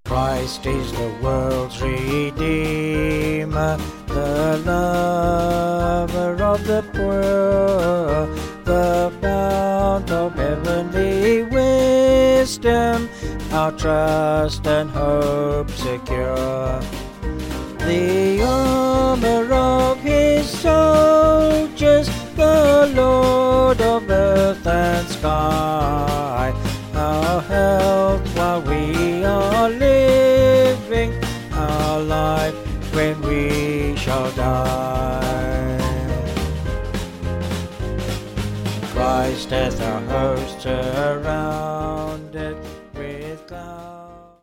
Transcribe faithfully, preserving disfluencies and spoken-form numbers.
Christ is the world's Redeemer, the lover of the poor, the fount of heavenly wisdom, our trust and hope secure. The armor of his soldiers, the Lord of earth and sky, our health while we are living, our life when we shall die. Christ hath our host surrounded with clouds.